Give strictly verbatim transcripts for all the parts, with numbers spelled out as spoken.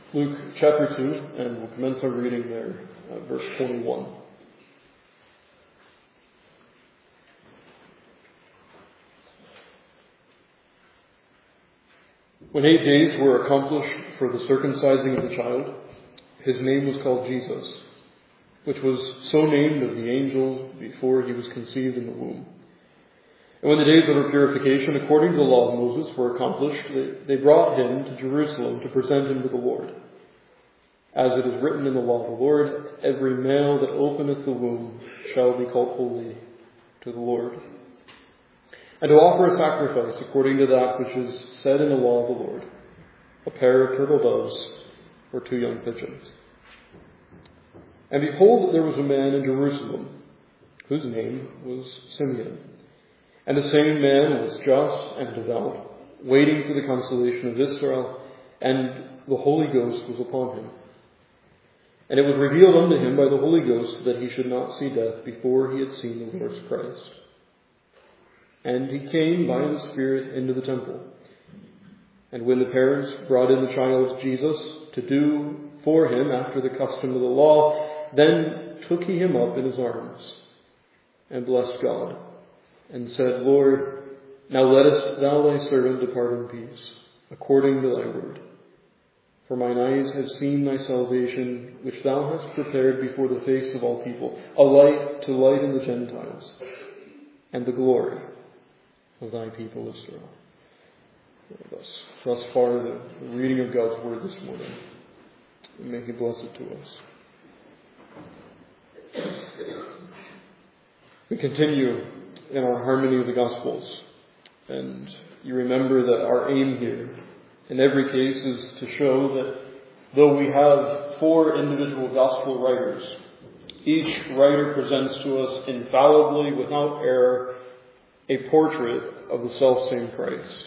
Luke chapter two, and we'll commence our reading there, uh, verse twenty-one. When eight days were accomplished for the circumcising of the child, his name was called Jesus, which was so named of the angel before he was conceived in the womb. And when the days of her purification, according to the law of Moses, were accomplished, they, they brought him to Jerusalem to present him to the Lord. As it is written in the law of the Lord, every male that openeth the womb shall be called holy to the Lord. And to offer a sacrifice according to that which is said in the law of the Lord, a pair of turtle doves or two young pigeons. And behold, there was a man in Jerusalem, whose name was Simeon. And the same man was just and devout, waiting for the consolation of Israel, and the Holy Ghost was upon him. And it was revealed unto him by the Holy Ghost that he should not see death before he had seen the Lord's Christ. And he came by the Spirit into the temple. And when the parents brought in the child Jesus to do for him after the custom of the law, then took he him up in his arms, and blessed God, and said, Lord, now lettest thou thy servant depart in peace, according to thy word. For mine eyes have seen thy salvation, which thou hast prepared before the face of all people, a light to lighten the Gentiles, and the glory of thy people Israel. Thus, thus far, the reading of God's word this morning. And may he bless it to us. We continue in our harmony of the Gospels. And you remember that our aim here, in every case, is to show that though we have four individual Gospel writers, each writer presents to us infallibly, without error, a portrait of the selfsame Christ.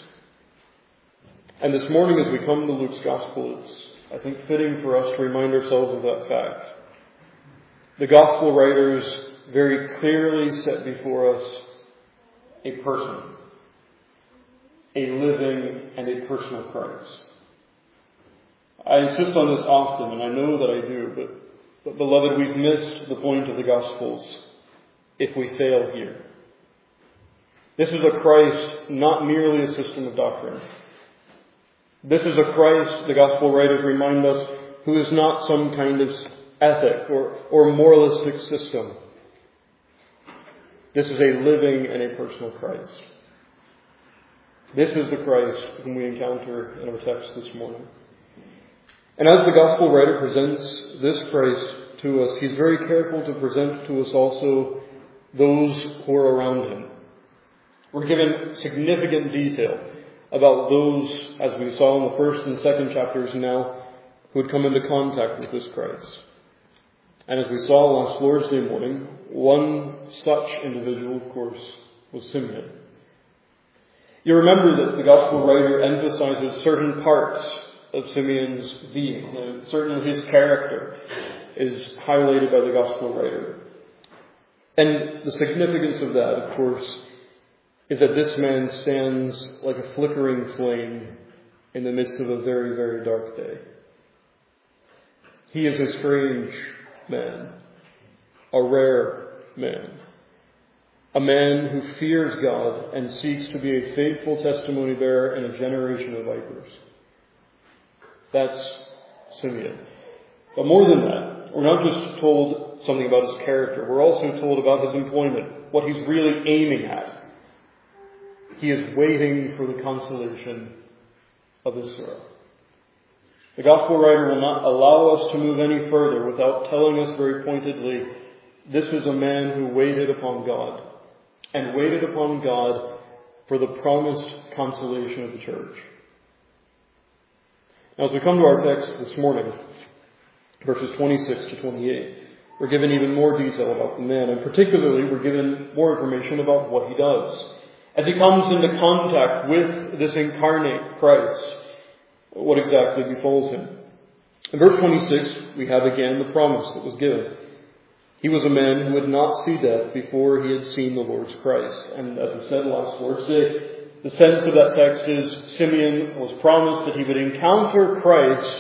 And this morning, as we come to Luke's Gospel, it's, I think, fitting for us to remind ourselves of that fact. The Gospel writers very clearly set before us a person, a living and a personal Christ. I insist on this often, and I know that I do, but, but beloved, we've missed the point of the Gospels if we fail here. This is a Christ, not merely a system of doctrine. This is a Christ, the Gospel writers remind us, who is not some kind of ethic or, or moralistic system. This is a living and a personal Christ. This is the Christ whom we encounter in our text this morning. And as the Gospel writer presents this Christ to us, he's very careful to present to us also those who are around him. We're given significant detail about those, as we saw in the first and second chapters now, who had come into contact with this Christ. And as we saw last Lord's Day morning, one such individual, of course, was Simeon. You remember that the Gospel writer emphasizes certain parts of Simeon's being. Now, certainly his character is highlighted by the Gospel writer. And the significance of that, of course, is that this man stands like a flickering flame in the midst of a very, very dark day. He is a strange man, a rare man, a man who fears God and seeks to be a faithful testimony bearer in a generation of vipers. That's Simeon. But more than that, we're not just told something about his character, we're also told about his employment, what he's really aiming at. He is waiting for the consolation of Israel. The Gospel writer will not allow us to move any further without telling us very pointedly, this is a man who waited upon God, and waited upon God for the promised consolation of the church. Now, as we come to our text this morning, verses twenty-six to twenty-eight, we're given even more detail about the man, and particularly we're given more information about what he does. As he comes into contact with this incarnate Christ, what exactly befalls him? In verse twenty-six, we have again the promise that was given. He was a man who would not see death before he had seen the Lord's Christ. And as we said last Lord's Day, the sense of that text is Simeon was promised that he would encounter Christ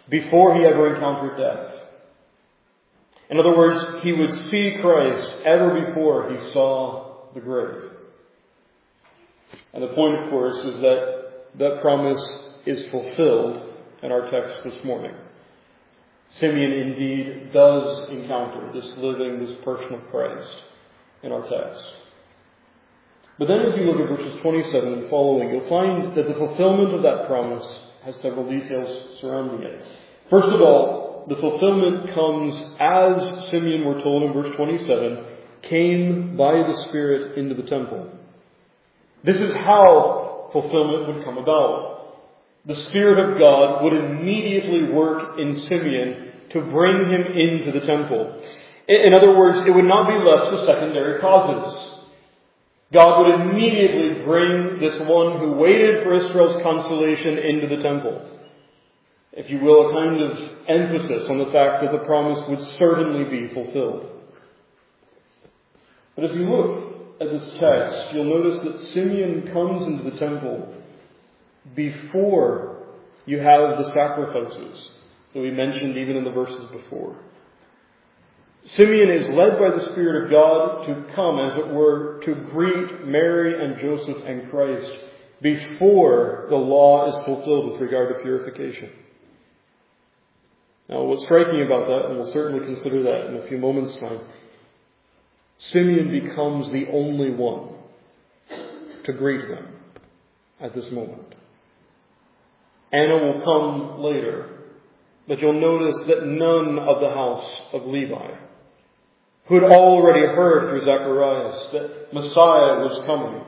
before he ever encountered death. In other words, he would see Christ ever before he saw the grave. And the point, of course, is that that promise is fulfilled in our text this morning. Simeon indeed does encounter this living, this person of Christ in our text. But then as you look at verses twenty-seven and following, you'll find that the fulfillment of that promise has several details surrounding it. First of all, the fulfillment comes as Simeon, we're told in verse twenty-seven, came by the Spirit into the temple. This is how fulfillment would come about. The Spirit of God would immediately work in Simeon to bring him into the temple. In other words, it would not be left to secondary causes. God would immediately bring this one who waited for Israel's consolation into the temple. If you will, a kind of emphasis on the fact that the promise would certainly be fulfilled. But if you look at this text, you'll notice that Simeon comes into the temple before you have the sacrifices that we mentioned even in the verses before. Simeon is led by the Spirit of God to come, as it were, to greet Mary and Joseph and Christ before the law is fulfilled with regard to purification. Now, what's striking about that, and we'll certainly consider that in a few moments' time, Simeon becomes the only one to greet them at this moment. Anna will come later, but you'll notice that none of the house of Levi, who had already heard through Zacharias that Messiah was coming,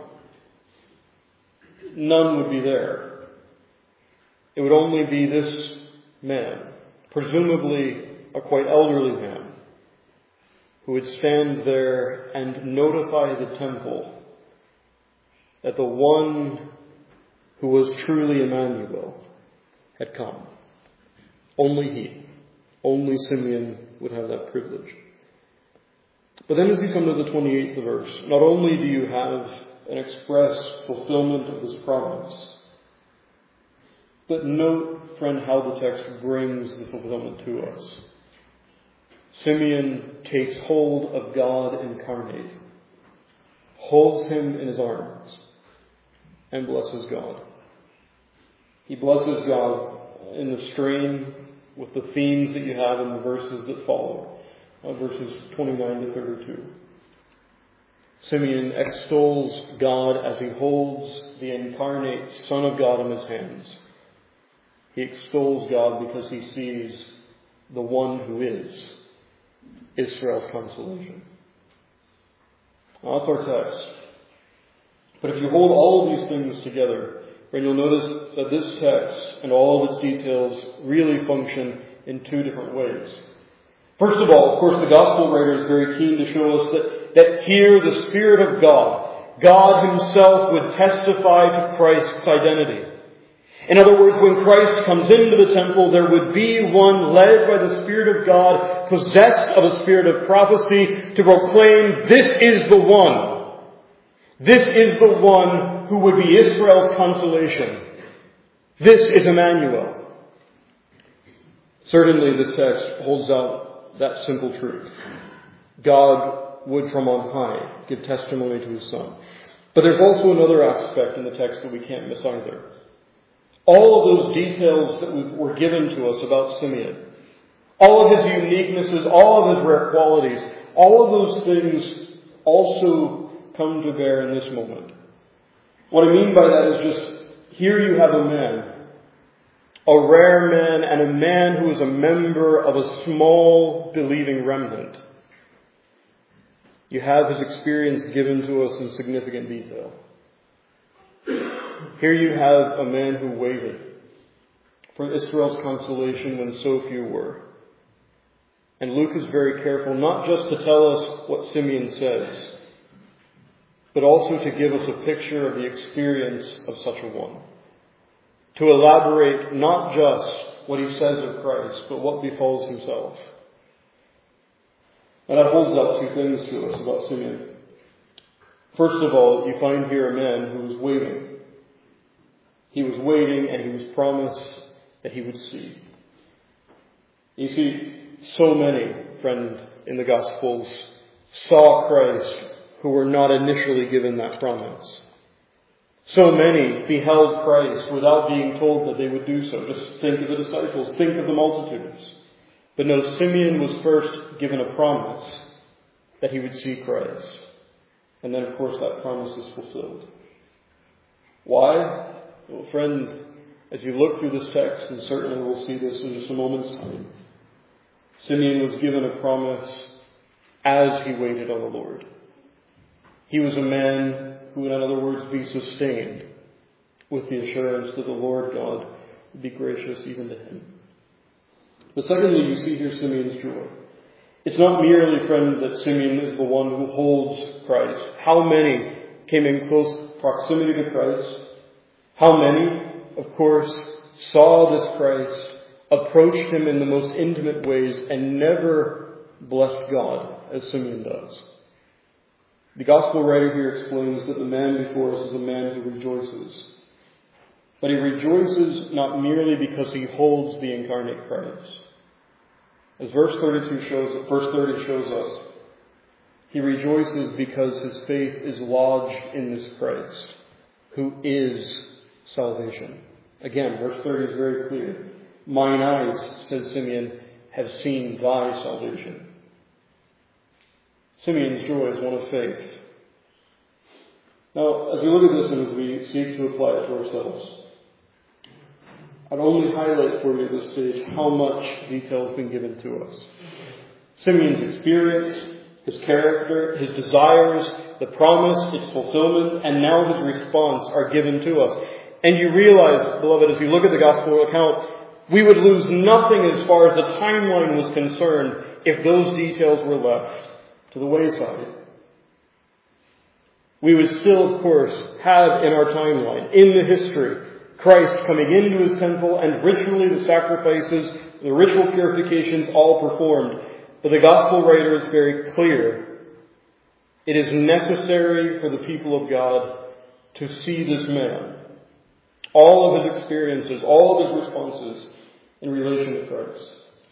none would be there. It would only be this man, presumably a quite elderly man, who would stand there and notify the temple that the one who was truly Emmanuel had come. Only he, only Simeon would have that privilege. But then as you come to the twenty-eighth verse, not only do you have an express fulfillment of this promise, but note, friend, how the text brings the fulfillment to us. Simeon takes hold of God incarnate, holds him in his arms, and blesses God. He blesses God in the strain with the themes that you have in the verses that follow, uh, verses twenty-nine to thirty-two. Simeon extols God as he holds the incarnate Son of God in his hands. He extols God because he sees the one who is Israel's consolation. Now, that's our text. But if you hold all of these things together, then you'll notice that this text and all of its details really function in two different ways. First of all, of course, the Gospel writer is very keen to show us that, that here the Spirit of God, God Himself, would testify to Christ's identity. In other words, when Christ comes into the temple, there would be one led by the Spirit of God, possessed of a spirit of prophecy, to proclaim, this is the one. This is the one who would be Israel's consolation. This is Emmanuel. Certainly this text holds out that simple truth. God would from on high give testimony to His Son. But there's also another aspect in the text that we can't miss either. All of those details that were given to us about Simeon, all of his uniquenesses, all of his rare qualities, all of those things also come to bear in this moment. What I mean by that is just, here you have a man, a rare man, and a man who is a member of a small believing remnant. You have his experience given to us in significant detail. Here you have a man who waited for Israel's consolation when so few were. And Luke is very careful not just to tell us what Simeon says, but also to give us a picture of the experience of such a one. To elaborate not just what he says of Christ, but what befalls himself. And that holds up two things to us about Simeon. First of all, you find here a man who was waiting. He was waiting and he was promised that he would see. You see, so many, friend, in the Gospels saw Christ who were not initially given that promise. So many beheld Christ without being told that they would do so. Just think of the disciples, think of the multitudes. But no, Simeon was first given a promise that he would see Christ. And then, of course, that promise is fulfilled. Why? Well, friend, as you look through this text, and certainly we'll see this in just a moment's time, Simeon was given a promise as he waited on the Lord. He was a man who would, in other words, be sustained with the assurance that the Lord God would be gracious even to him. But secondly, you see here Simeon's joy. It's not merely, friend, that Simeon is the one who holds Christ. How many came in close proximity to Christ? How many, of course, saw this Christ, approached him in the most intimate ways, and never blessed God as Simeon does? The Gospel writer here explains that the man before us is a man who rejoices. But he rejoices not merely because he holds the incarnate Christ. As verse thirty-two shows, verse thirty shows us, he rejoices because his faith is lodged in this Christ, who is salvation. Again, verse thirty is very clear. Mine eyes, says Simeon, have seen thy salvation. Simeon's joy is one of faith. Now, as we look at this and as we seek to apply it to ourselves, I'd only highlight for you at this stage how much detail has been given to us. Simeon's experience, his character, his desires, the promise, its fulfillment, and now his response are given to us. And you realize, beloved, as you look at the Gospel account, we would lose nothing as far as the timeline was concerned if those details were left to the wayside. We would still, of course, have in our timeline, in the history, Christ coming into his temple and ritually the sacrifices, the ritual purifications all performed. But the Gospel writer is very clear. It is necessary for the people of God to see this man, all of his experiences, all of his responses in relation to Christ.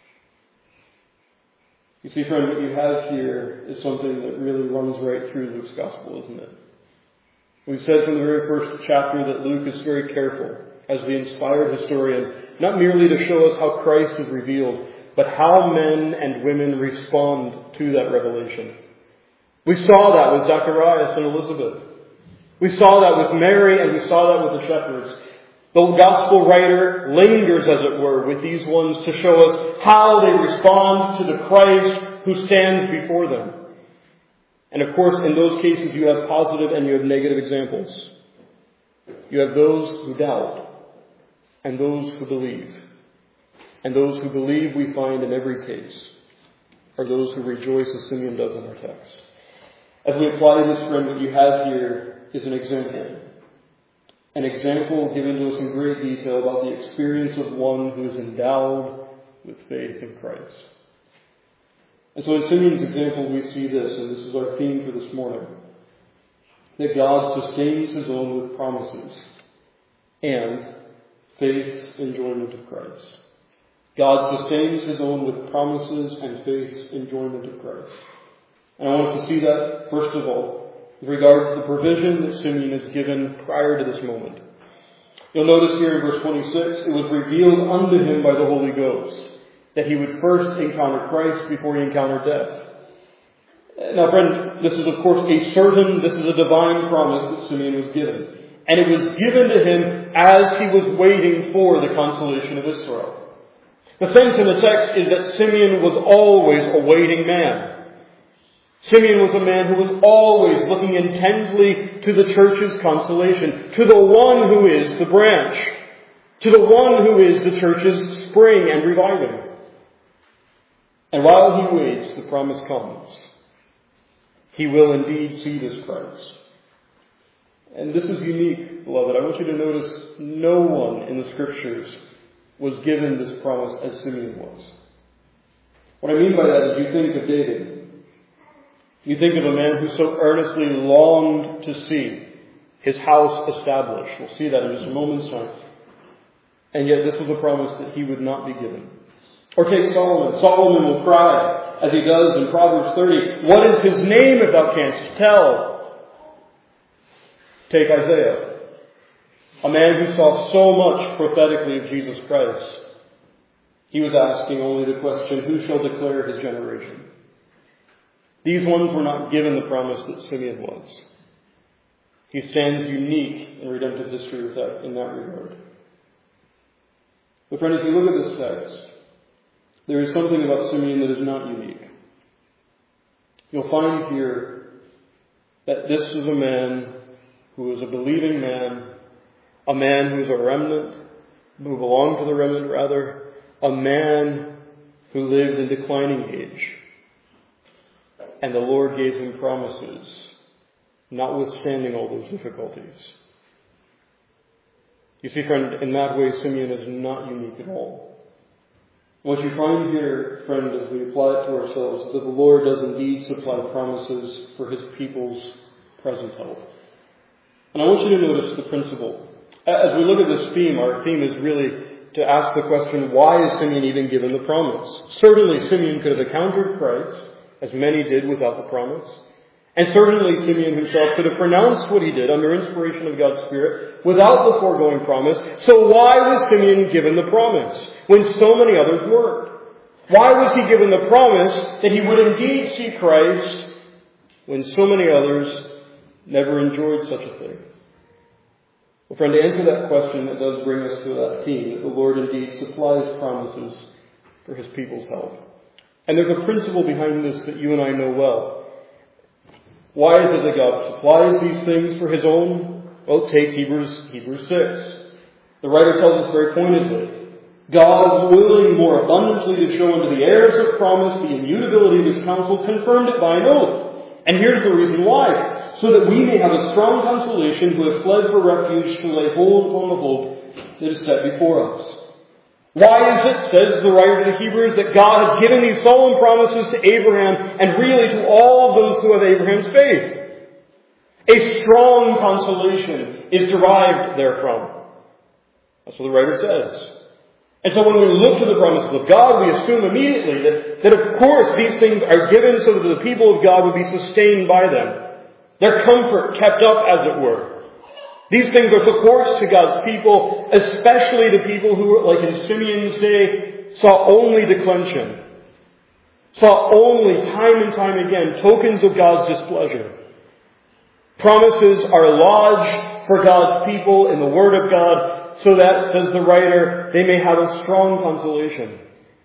You see, friend, what you have here is something that really runs right through Luke's Gospel, isn't it? We've said from the very first chapter that Luke is very careful, as the inspired historian, not merely to show us how Christ is revealed, but how men and women respond to that revelation. We saw that with Zacharias and Elizabeth. We saw that with Mary, and we saw that with the shepherds. The Gospel writer lingers, as it were, with these ones to show us how they respond to the Christ who stands before them. And of course, in those cases, you have positive and you have negative examples. You have those who doubt and those who believe. And those who believe, we find in every case, are those who rejoice as Simeon does in our text. As we apply this, friend, what you have here is an example. An example given to us in great detail about the experience of one who is endowed with faith in Christ. And so in Simeon's example, we see this, and this is our theme for this morning, that God sustains his own with promises and faith's enjoyment of Christ. God sustains his own with promises and faith's enjoyment of Christ. And I want us to see that, first of all, with regard to the provision that Simeon is given prior to this moment. You'll notice here in verse twenty-six, it was revealed unto him by the Holy Ghost that he would first encounter Christ before he encountered death. Now, friend, this is of course a certain, this is a divine promise that Simeon was given. And it was given to him as he was waiting for the consolation of Israel. The sense in the text is that Simeon was always a waiting man. Simeon was a man who was always looking intently to the church's consolation, to the one who is the branch, to the one who is the church's spring and reviving. And while he waits, the promise comes. He will indeed see this Christ. And this is unique, beloved. I want you to notice no one in the Scriptures was given this promise as Simeon was. What I mean by that is you think of David. You think of a man who so earnestly longed to see his house established. We'll see that in just a moment's time. And yet this was a promise that he would not be given. Or take Solomon. Solomon will cry, as he does in Proverbs thirty, "What is his name if thou canst tell?" Take Isaiah, a man who saw so much prophetically of Jesus Christ. He was asking only the question, who shall declare his generation? These ones were not given the promise that Simeon was. He stands unique in redemptive history with that, in that regard. But friend, if you look at this text, there is something about Simeon that is not unique. You'll find here that this is a man who is a believing man, a man who is a remnant, who belonged to the remnant rather, a man who lived in declining age. And the Lord gave him promises, notwithstanding all those difficulties. You see, friend, in that way, Simeon is not unique at all. What you find here, friend, as we apply it to ourselves, is that the Lord does indeed supply promises for his people's present help. And I want you to notice the principle. As we look at this theme, our theme is really to ask the question, why is Simeon even given the promise? Certainly Simeon could have encountered Christ, as many did without the promise. And certainly Simeon himself could have pronounced what he did under inspiration of God's Spirit without the foregoing promise. So why was Simeon given the promise when so many others weren't? Why was he given the promise that he would indeed see Christ when so many others never enjoyed such a thing? Well, friend, to answer that question, it does bring us to that theme, that the Lord indeed supplies promises for his people's help. And there's a principle behind this that you and I know well. Why is it that God supplies these things for his own? Well, take Hebrews, Hebrews six. The writer tells us very pointedly, God, willing more abundantly to show unto the heirs of promise the immutability of his counsel, confirmed it by an oath. And here's the reason why. So that we may have a strong consolation who have fled for refuge to lay hold upon the hope that is set before us. Why is it, says the writer to the Hebrews, that God has given these solemn promises to Abraham and really to all of those who have Abraham's faith? A strong consolation is derived therefrom. That's what the writer says. And so when we look to the promises of God, we assume immediately that, that of course these things are given so that the people of God would be sustained by them. Their comfort kept up, as it were. These things are supports to God's people, especially to people who, like in Simeon's day, saw only declension. Saw only, time and time again, tokens of God's displeasure. Promises are lodged for God's people in the Word of God, so that, says the writer, they may have a strong consolation.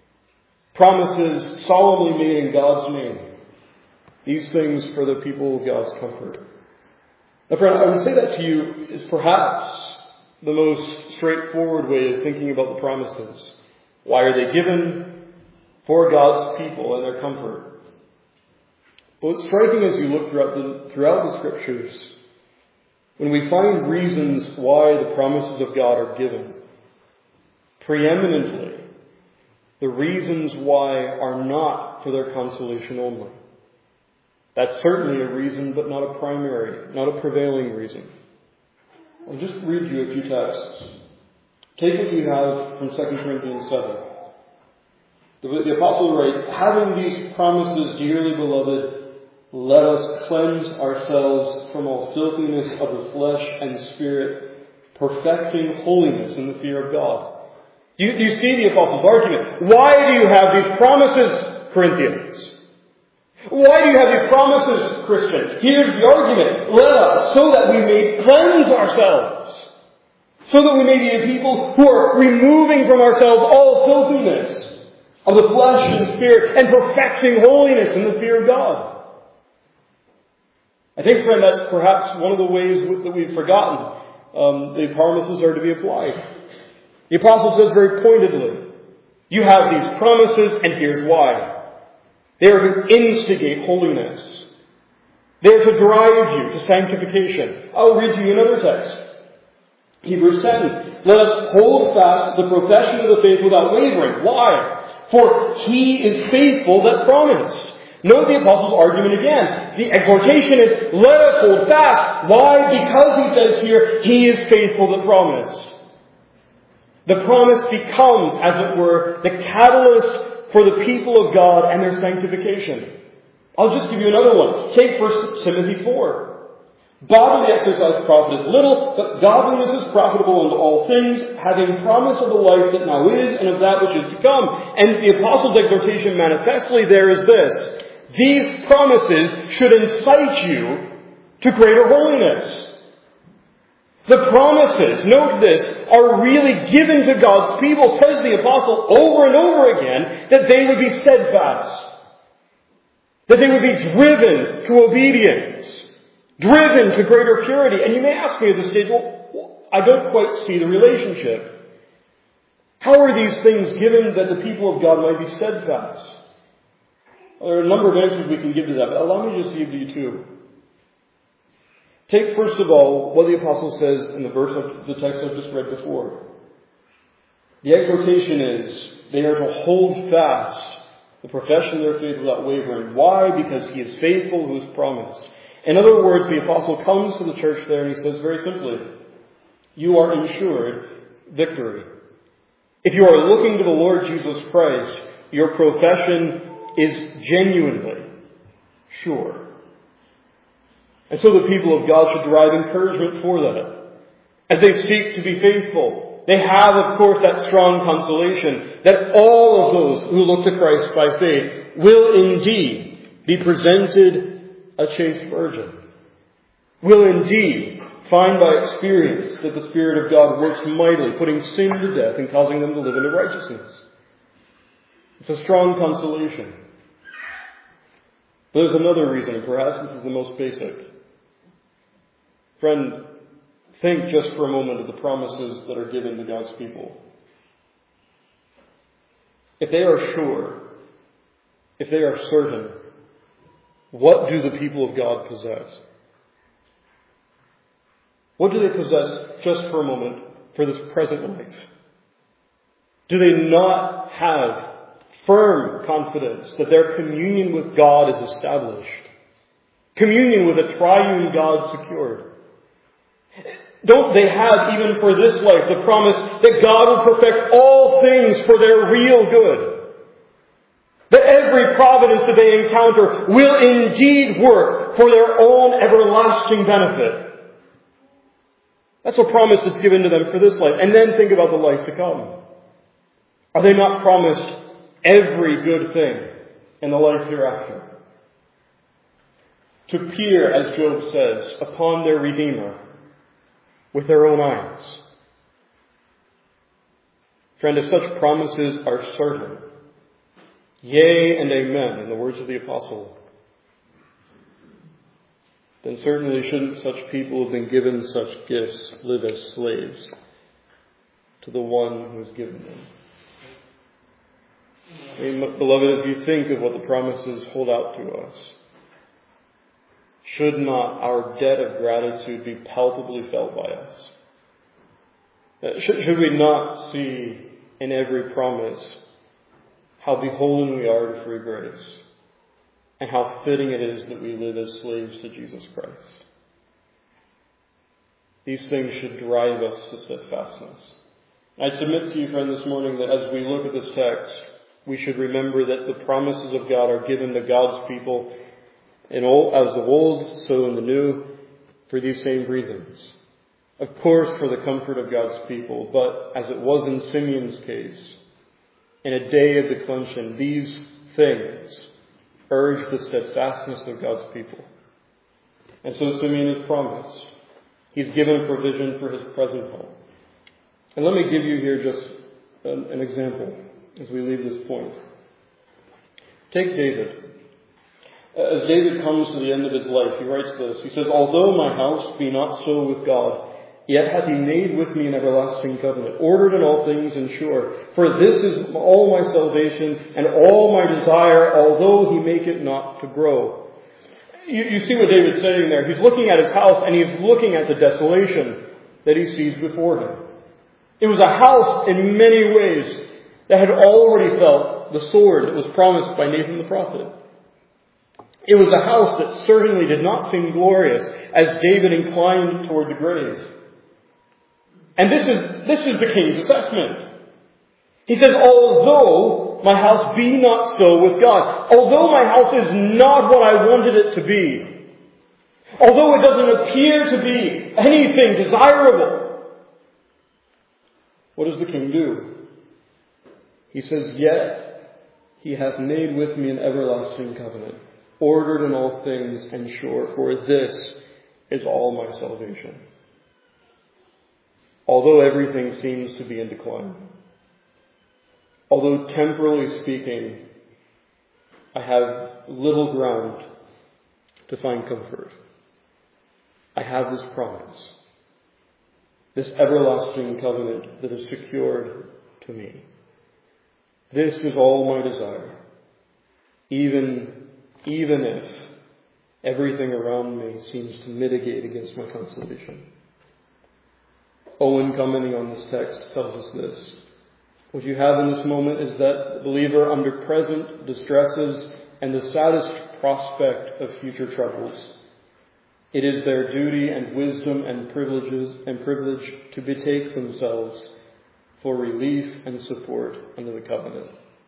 Promises solemnly made in God's name. These things for the people of God's comfort. Now, friend, I would say that to you is perhaps the most straightforward way of thinking about the promises. Why are they given? For God's people and their comfort. Well, it's striking as you look throughout the, throughout the Scriptures, when we find reasons why the promises of God are given. Preeminently, the reasons why are not for their consolation only. That's certainly a reason, but not a primary, not a prevailing reason. I'll just read you a few texts. Take what you have from Second Corinthians seven. The, the Apostle writes, having these promises, dearly beloved, let us cleanse ourselves from all filthiness of the flesh and spirit, perfecting holiness in the fear of God. Do you, do you see the Apostle's argument? Why do you have these promises, Corinthians? Why do you have these promises, Christian? Here's the argument. Let us, so that we may cleanse ourselves. So that we may be a people who are removing from ourselves all filthiness of the flesh and spirit and perfecting holiness in the fear of God. I think, friend, that's perhaps one of the ways that we've forgotten um, the promises are to be applied. The Apostle says very pointedly, you have these promises and here's why. They are to instigate holiness. They are to drive you to sanctification. I'll read to you another text. Hebrews ten. Let us hold fast the profession of the faith without wavering. Why? For he is faithful that promised. Note the Apostle's argument again. The exhortation is, let us hold fast. Why? Because he says here, he is faithful that promised. The promise becomes, as it were, the catalyst for the people of God and their sanctification. I'll just give you another one. Take First Timothy four. Bodily exercise profiteth little, but godliness is profitable unto all things, having promise of the life that now is and of that which is to come. And the apostle's exhortation manifestly there is this: these promises should incite you to greater holiness. The promises, note this, are really given to God's people, says the apostle over and over again, that they would be steadfast, that they would be driven to obedience, driven to greater purity. And you may ask me at this stage, well, I don't quite see the relationship. How are these things given that the people of God might be steadfast? Well, there are a number of answers we can give to that, but allow me just to give you two. Take first of all what the apostle says in the verse of the text I've just read before. The exhortation is they are to hold fast the profession of their faith without wavering. Why? Because he is faithful who has promised. In other words, the apostle comes to the church there and he says very simply, you are ensured victory. If you are looking to the Lord Jesus Christ, your profession is genuinely sure. And so the people of God should derive encouragement for that. As they seek to be faithful, they have, of course, that strong consolation that all of those who look to Christ by faith will indeed be presented a chaste virgin. Will indeed find by experience that the Spirit of God works mightily, putting sin to death and causing them to live into righteousness. It's a strong consolation. But there's another reason, perhaps this is the most basic. Friend, think just for a moment of the promises that are given to God's people. If they are sure, if they are certain, what do the people of God possess? What do they possess, just for a moment, for this present life? Do they not have firm confidence that their communion with God is established? Communion with a triune God secured? Don't they have, even for this life, the promise that God will perfect all things for their real good? That every providence that they encounter will indeed work for their own everlasting benefit. That's a promise that's given to them for this life. And then think about the life to come. Are they not promised every good thing in the life hereafter? To peer, as Job says, upon their Redeemer with their own eyes. Friend, if such promises are certain, yea and amen, in the words of the apostle, then certainly shouldn't such people who have been given such gifts live as slaves to the one who has given them. I mean, beloved, as you think of what the promises hold out to us, should not our debt of gratitude be palpably felt by us? Should, should we not see in every promise how beholden we are to free grace and how fitting it is that we live as slaves to Jesus Christ? These things should drive us to steadfastness. I submit to you, friend, this morning that as we look at this text, we should remember that the promises of God are given to God's people in old, as of old, so in the new, for these same reasons. Of course, for the comfort of God's people, but as it was in Simeon's case, in a day of declension, these things urge the steadfastness of God's people. And so Simeon is promised. He's given a provision for his present home. And let me give you here just an, an example as we leave this point. Take David. As David comes to the end of his life, he writes this. He says, although my house be not so with God, yet hath he made with me an everlasting covenant, ordered in all things and sure. For this is all my salvation and all my desire, although he make it not to grow. You, you see what David's saying there. He's looking at his house and he's looking at the desolation that he sees before him. It was a house in many ways that had already felt the sword that was promised by Nathan the prophet. It was a house that certainly did not seem glorious as David inclined toward the grave. And this is, this is the king's assessment. He says, although my house be not so with God. Although my house is not what I wanted it to be, although it doesn't appear to be anything desirable, what does the king do? He says, yet he hath made with me an everlasting covenant, ordered in all things and sure, for this is all my salvation. Although everything seems to be in decline, although temporally speaking, I have little ground to find comfort, I have this promise, this everlasting covenant that is secured to me. This is all my desire, even, even if everything around me seems to mitigate against my consolation. Owen, commenting on this text, tells us this. What you have in this moment is that the believer, under present distresses and the saddest prospect of future troubles, it is their duty and wisdom and privileges and privilege to betake themselves for relief and support under the covenant.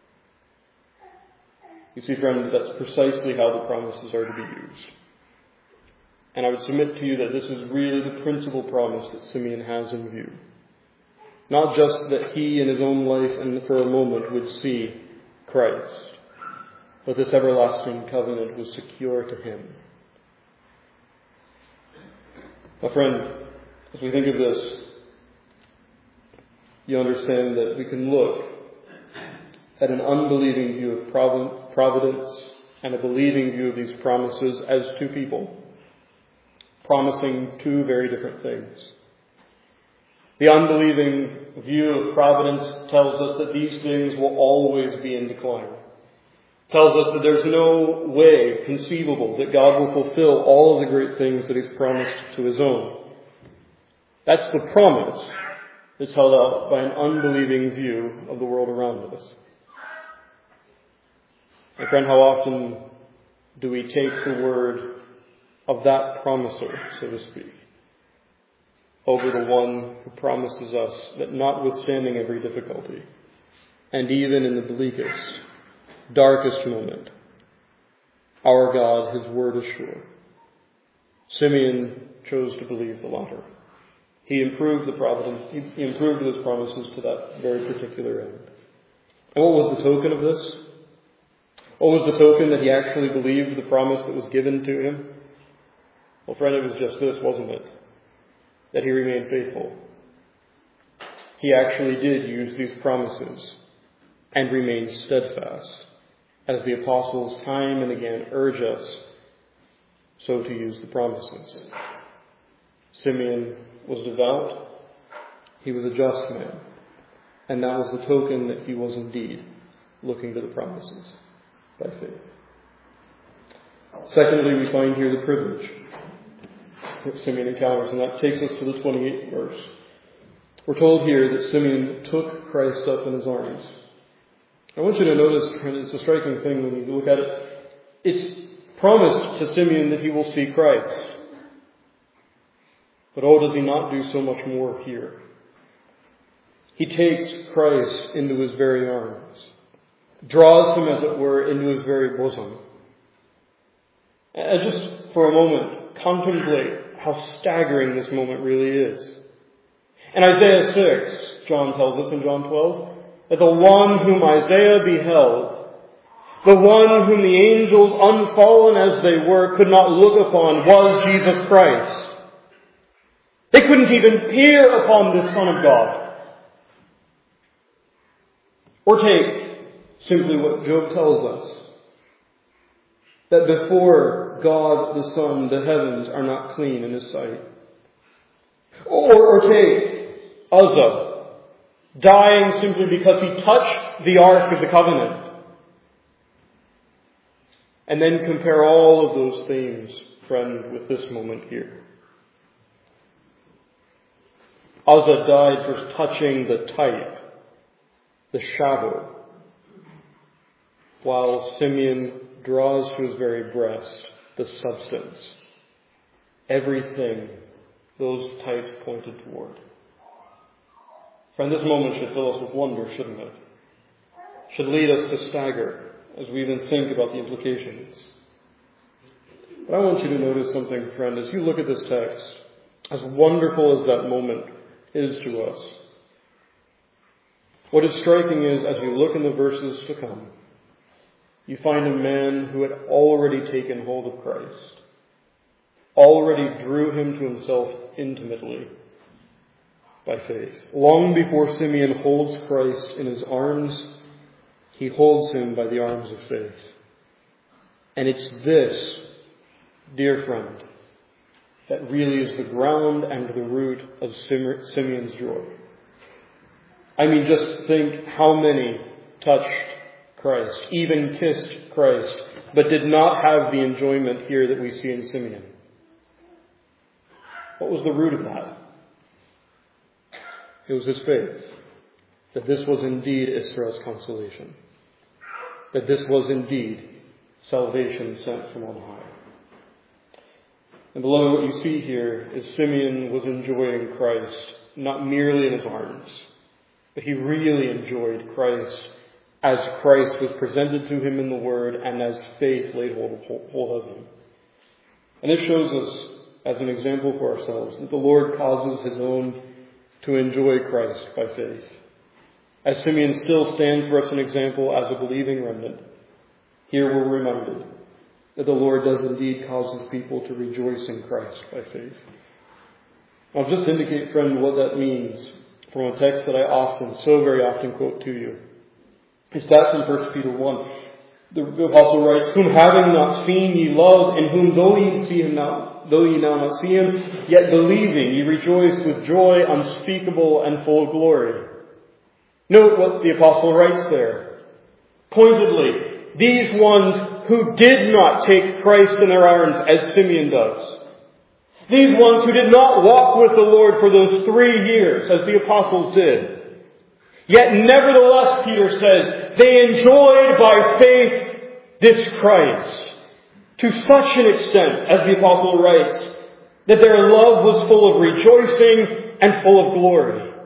You see, friend, that's precisely how the promises are to be used. And I would submit to you that this is really the principal promise that Simeon has in view. Not just that he in his own life and for a moment would see Christ, but this everlasting covenant was secure to him. My friend, as we think of this, you understand that we can look at an unbelieving view of providence and a believing view of these promises as two people, promising two very different things. The unbelieving view of providence tells us that these things will always be in decline. Tells us that there's no way conceivable that God will fulfill all of the great things that He's promised to His own. That's the promise that's held out by an unbelieving view of the world around us. My friend, how often do we take the word of that promiser, so to speak, over the one who promises us that notwithstanding every difficulty, and even in the bleakest, darkest moment, our God, His word is sure. Simeon chose to believe the latter. He improved the providence, he improved his promises to that very particular end. And what was the token of this? What was the token that he actually believed the promise that was given to him? Well, friend, it was just this, wasn't it? That he remained faithful. He actually did use these promises and remained steadfast, as the apostles time and again urge us so to use the promises. Simeon was devout. He was a just man. And that was the token that he was indeed looking to the promises by faith. Secondly, we find here the privilege that Simeon encounters, and that takes us to the twenty-eighth verse. We're told here that Simeon took Christ up in his arms. I want you to notice, and it's a striking thing when you look at it, it's promised to Simeon that he will see Christ. But oh, does he not do so much more here? He takes Christ into his very arms, draws him, as it were, into his very bosom. And just for a moment, contemplate how staggering this moment really is. In Isaiah six, John tells us in John twelve, that the one whom Isaiah beheld, the one whom the angels, unfallen as they were, could not look upon, was Jesus Christ. They couldn't even peer upon this Son of God. Or take simply what Job tells us, that before God the Son, the heavens are not clean in His sight. Or, or take Uzzah, dying simply because he touched the Ark of the Covenant. And then compare all of those themes, friend, with this moment here. Uzzah died for touching the type, the shadow, while Simeon draws to his very breast the substance, everything those types pointed toward. Friend, this moment should fill us with wonder, shouldn't it? should lead us to stagger as we even think about the implications. But I want you to notice something, friend, as you look at this text, as wonderful as that moment is to us. What is striking is, as you look in the verses to come, you find a man who had already taken hold of Christ, already drew him to himself intimately by faith. Long before Simeon holds Christ in his arms, he holds him by the arms of faith. And it's this, dear friend, that really is the ground and the root of Simeon's joy. I mean, just think how many touched Christ, even kissed Christ, but did not have the enjoyment here that we see in Simeon. What was the root of that? It was his faith that this was indeed Israel's consolation, that this was indeed salvation sent from on high. And beloved, what you see here is Simeon was enjoying Christ, not merely in his arms, but he really enjoyed Christ as Christ was presented to him in the Word and as faith laid hold of, hold of him. And this shows us, as an example for ourselves, that the Lord causes his own to enjoy Christ by faith. As Simeon still stands for us an example as a believing remnant, here we're reminded that the Lord does indeed cause his people to rejoice in Christ by faith. I'll just indicate, friend, what that means from a text that I often, so very often quote to you. It's that from First Peter one. The apostle writes, "Whom having not seen ye love, and whom though ye see him not, though ye now not see him, yet believing ye rejoice with joy unspeakable and full of glory." Note what the apostle writes there. Pointedly, these ones who did not take Christ in their arms as Simeon does. These ones who did not walk with the Lord for those three years as the apostles did. Yet nevertheless, Peter says, they enjoyed by faith this Christ to such an extent, as the apostle writes, that their love was full of rejoicing and full of glory.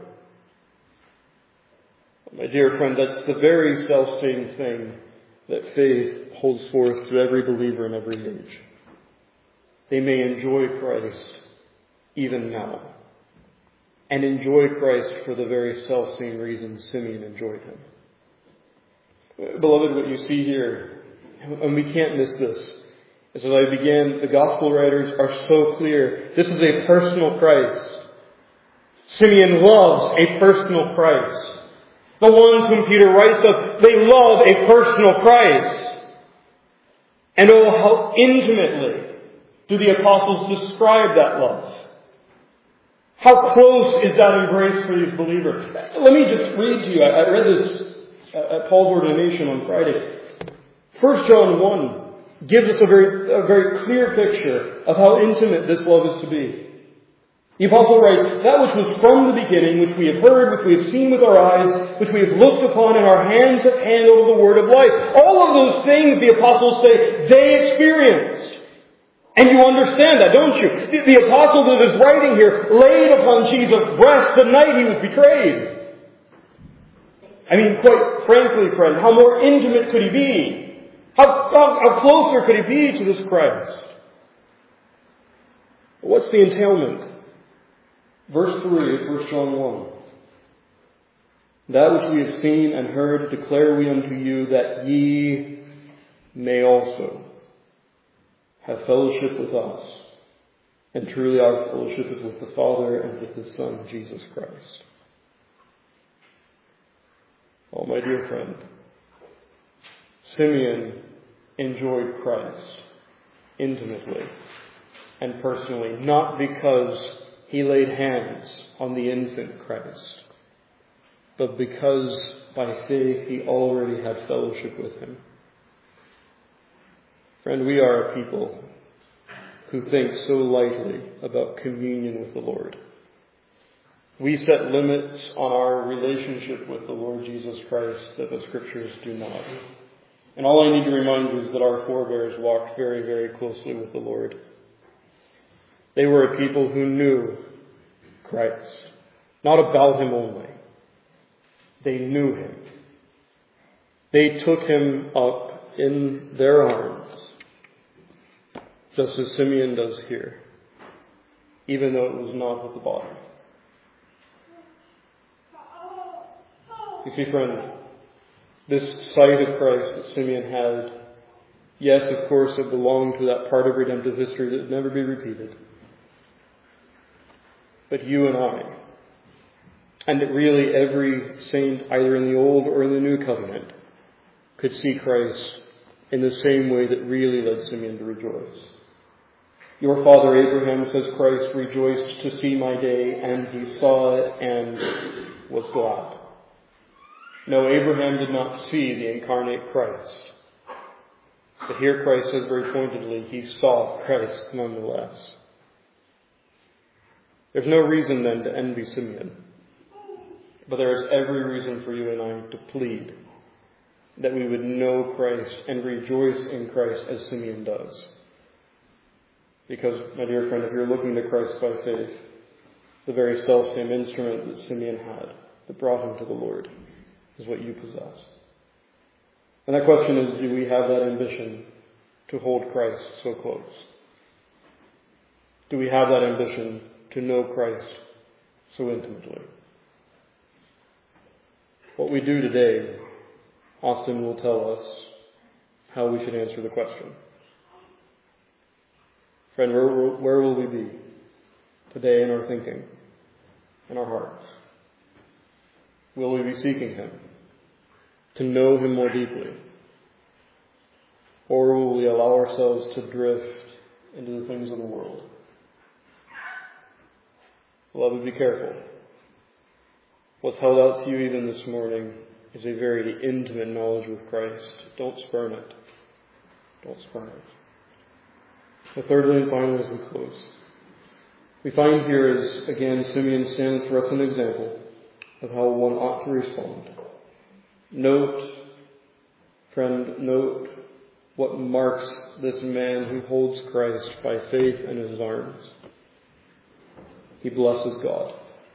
My dear friend, that's the very self-same thing that faith holds forth to every believer in every age. They may enjoy Christ even now, and enjoy Christ for the very self-same reason Simeon enjoyed him. Beloved, what you see here, and we can't miss this, as I began, the gospel writers are so clear. This is a personal Christ. Simeon loves a personal Christ. The ones whom Peter writes of, they love a personal Christ. And oh, how intimately do the apostles describe that love? How close is that embrace for these believers? Let me just read to you. I read this at Paul's ordination on Friday. First John one gives us a very, a very clear picture of how intimate this love is to be. The apostle writes, that which was from the beginning, which we have heard, which we have seen with our eyes, which we have looked upon, and our hands have handled the word of life. All of those things, the apostles say, they experienced. And you understand that, don't you? The, the apostle that is writing here laid upon Jesus' breast the night he was betrayed. I mean, quite frankly, friend, how more intimate could he be? How, how, how closer could he be to this Christ? What's the entailment? Verse three of First John one. That which we have seen and heard declare we unto you, that ye may also have fellowship with us. And truly our fellowship is with the Father and with His Son, Jesus Christ. Oh, my dear friend, Simeon enjoyed Christ intimately and personally, not because he laid hands on the infant Christ, but because by faith he already had fellowship with Him. Friend, we are a people who think so lightly about communion with the Lord. We set limits on our relationship with the Lord Jesus Christ that the Scriptures do not. And all I need to remind you is that our forebears walked very, very closely with the Lord. They were a people who knew Christ, not about Him only. They knew Him. They took him up in their arms, just as Simeon does here, even though it was not with the body. You see, friend, this sight of Christ that Simeon had, yes, of course, it belonged to that part of redemptive history that would never be repeated. But you and I, and really every saint, either in the Old or in the New Covenant, could see Christ in the same way that really led Simeon to rejoice. Your father Abraham, says Christ, rejoiced to see my day, and he saw it and was glad. No, Abraham did not see the incarnate Christ. But here Christ says very pointedly, he saw Christ nonetheless. There's no reason then to envy Simeon. But there is every reason for you and I to plead that we would know Christ and rejoice in Christ as Simeon does. Because, my dear friend, if you're looking to Christ by faith, the very self-same instrument that Simeon had that brought him to the Lord is what you possess. And that question is, do we have that ambition to hold Christ so close? Do we have that ambition to know Christ so intimately? What we do today often will tell us how we should answer the question. Friend, where, where will we be today in our thinking, in our hearts? Will we be seeking Him to know Him more deeply? Or will we allow ourselves to drift into the things of the world? Beloved, be careful. What's held out to you even this morning is a very intimate knowledge with Christ. Don't spurn it. Don't spurn it. And thirdly and finally, as we close, we find here as, again, Simeon stands for us an example of how one ought to respond. Note, friend, note what marks this man who holds Christ by faith in his arms. He blesses God.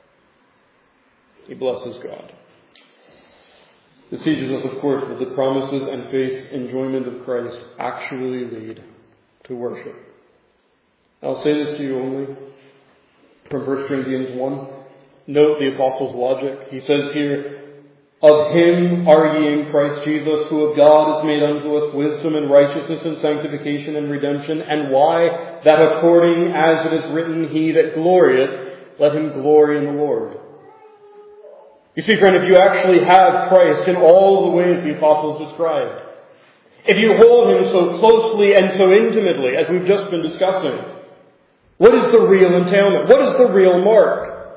He blesses God. This teaches us, of course, that the promises and faith's enjoyment of Christ actually lead to worship. I'll say this to you only from First Corinthians one. Note the apostle's logic. He says here, of Him are ye in Christ Jesus, who of God is made unto us wisdom and righteousness and sanctification and redemption. And why? That according as it is written, He that glorieth, let him glory in the Lord. You see, friend, if you actually have Christ in all the ways the apostles described, if you hold Him so closely and so intimately as we've just been discussing, what is the real entailment? What is the real mark?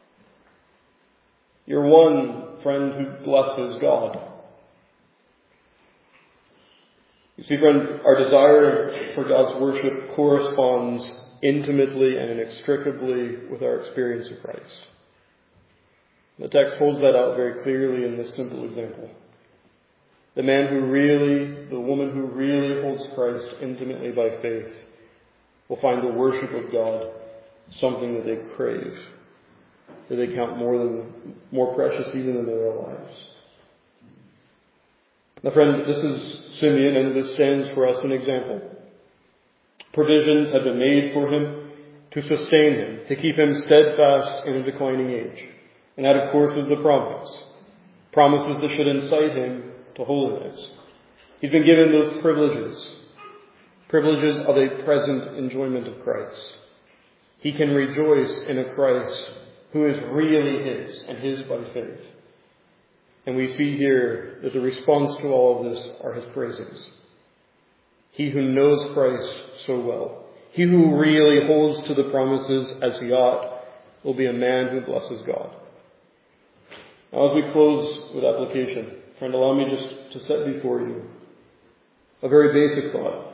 You're one, friend, who blesses God. You see, friend, our desire for God's worship corresponds intimately and inextricably with our experience of Christ. The text holds that out very clearly in this simple example. The man who really, the woman who really holds Christ intimately by faith will find the worship of God something that they crave, that they count more than more precious even than their own lives. Now, friend, this is Simeon, and this stands for us an example. Provisions have been made for him to sustain him, to keep him steadfast in a declining age. And that, of course, is the promise. Promises that should incite him to holiness. He's been given those privileges. Privileges of a present enjoyment of Christ. He can rejoice in a Christ who is really his and his by faith. And we see here that the response to all of this are his praises. He who knows Christ so well, he who really holds to the promises as he ought, will be a man who blesses God. Now, as we close with application, friend, allow me just to set before you a very basic thought.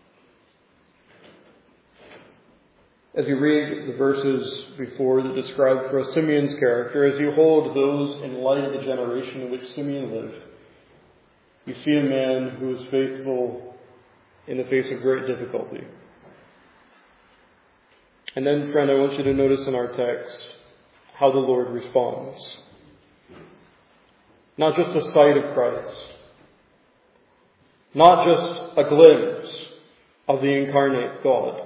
As you read the verses before that describe for us Simeon's character, as you hold those in light of the generation in which Simeon lived, you see a man who is faithful in the face of great difficulty. And then, friend, I want you to notice in our text how the Lord responds. Not just a sight of Christ, not just a glimpse of the incarnate God.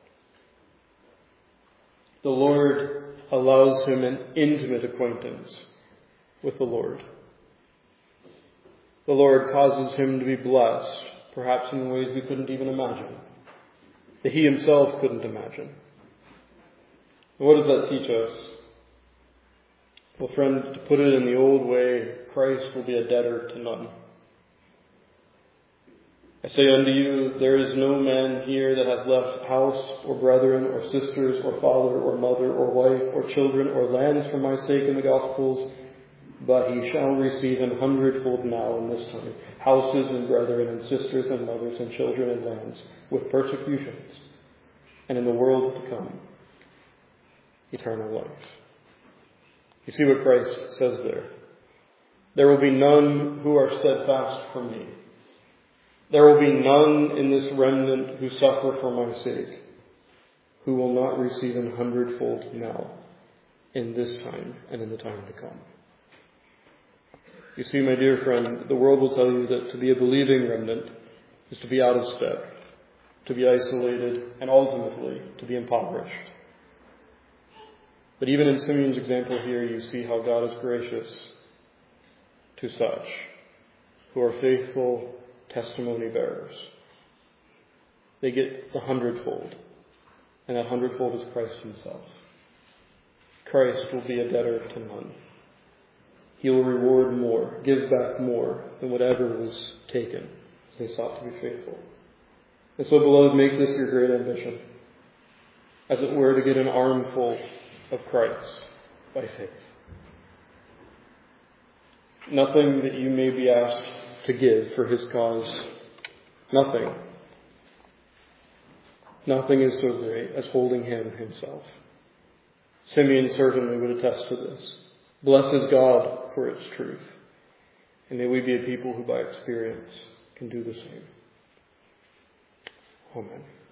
The Lord allows him an intimate acquaintance with the Lord. The Lord causes him to be blessed, perhaps in ways we couldn't even imagine, that he himself couldn't imagine. And what does that teach us? Well, friend, to put it in the old way, Christ will be a debtor to none. I say unto you, there is no man here that hath left house, or brethren, or sisters, or father, or mother, or wife, or children, or lands for my sake in the Gospels, but he shall receive an hundredfold now in this time, houses and brethren and sisters and mothers and children and lands, with persecutions, and in the world to come, eternal life. You see what Christ says there. There will be none who are steadfast for me. There will be none in this remnant who suffer for my sake, who will not receive an hundredfold now, in this time and in the time to come. You see, my dear friend, the world will tell you that to be a believing remnant is to be out of step, to be isolated, and ultimately to be impoverished. But even in Simeon's example here, you see how God is gracious to such who are faithful testimony bearers. They get the hundredfold, and that hundredfold is Christ himself. Christ will be a debtor to none. He will reward more, give back more than whatever was taken, as they sought to be faithful. And so, beloved, make this your great ambition, as it were to get an armful of Christ by faith. Nothing that you may be asked to give for his cause, nothing, nothing is so great as holding him himself. Simeon certainly would attest to this. Blesses God for its truth. And may we be a people who by experience can do the same. Amen.